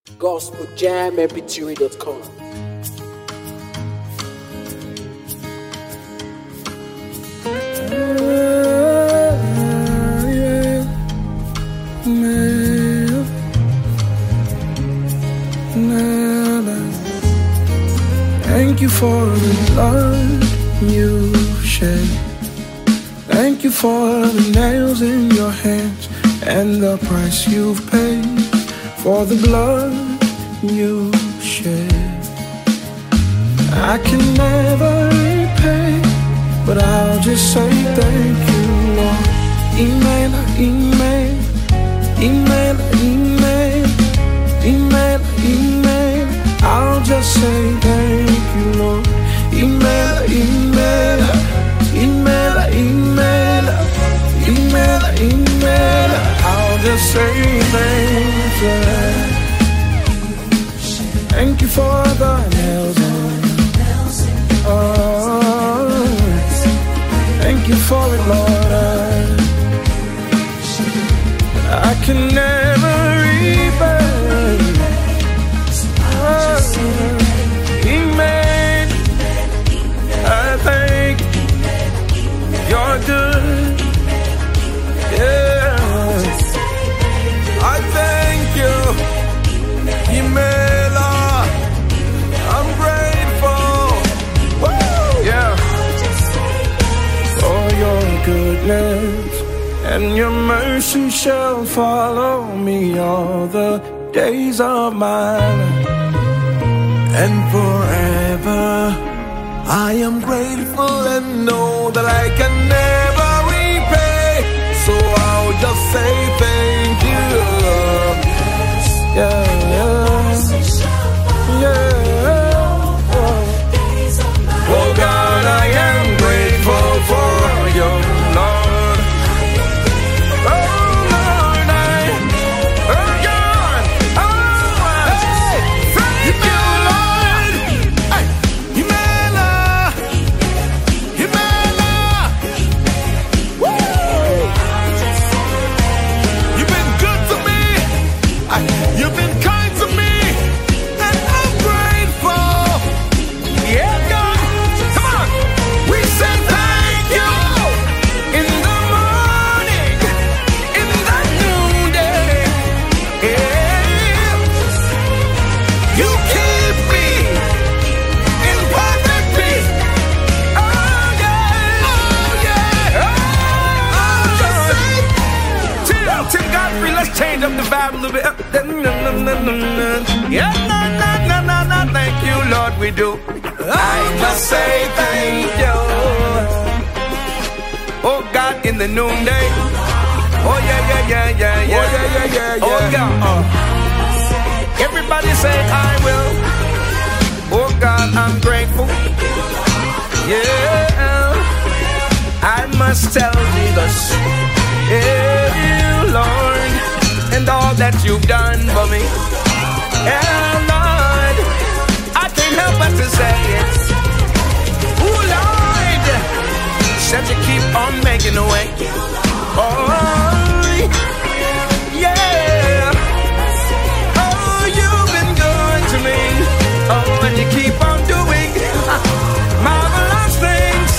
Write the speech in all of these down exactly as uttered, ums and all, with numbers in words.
gospel jam m p three dot com. Thank you for the blood you shed. Thank you for the nails in your hands and the price you've paid for the blood you shed. I can never repay, but I'll just say thank you, Lord. Email, email, email, email, email, email. I'll just say thank you, Lord. Email, email, email, email, email, email. I'll just say thank you. Thank you for the nails in. Oh, thank you for it, Lord. I, I can never repay. He made, I think you're good. Yeah, I thank you. He made, I'm grateful. Woo! Yeah, for your goodness and your mercy shall follow me all the days of my life. And forever I am grateful and know that I can never repay. So I'll just say thank you. Yeah, yeah, yeah. Oh God, I am grateful for you, Lord. Change up the vibe a little bit. Yeah, no, no, no, no, no. Thank you, Lord, we do. I just say thank you. Oh God, in the noonday. Oh yeah, yeah, yeah, yeah, yeah. Oh yeah, yeah, yeah, yeah. Oh yeah. Uh. Everybody say I will. Oh God, I'm grateful. Yeah, I must tell Jesus, yeah, you, Lord. And all that you've done for me. Yeah, Lord, I can't help but to say it. Ooh, Lord, said you keep on making a way. Oh, yeah. Oh, you've been good to me. Oh, and you keep on doing marvelous things.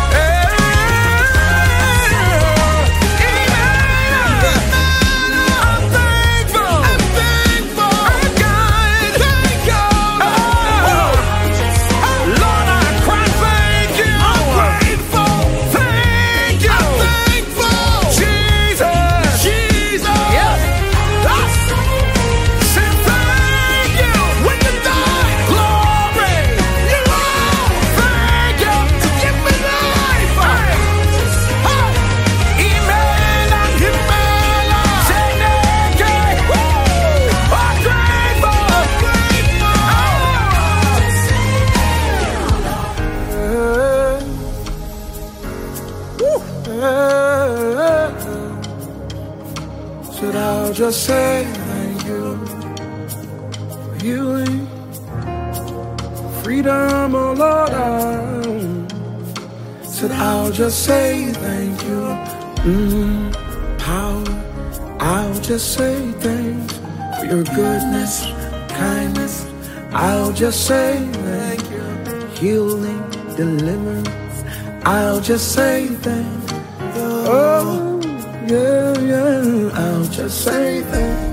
Said I'll just say thank you for healing, freedom, oh Lord. I said I'll just say thank you. Mm, power, I'll just say thanks for your goodness I'll just say thank you. Healing, deliverance, I'll just say thank you. Oh, yeah, yeah, I'll just say thank you.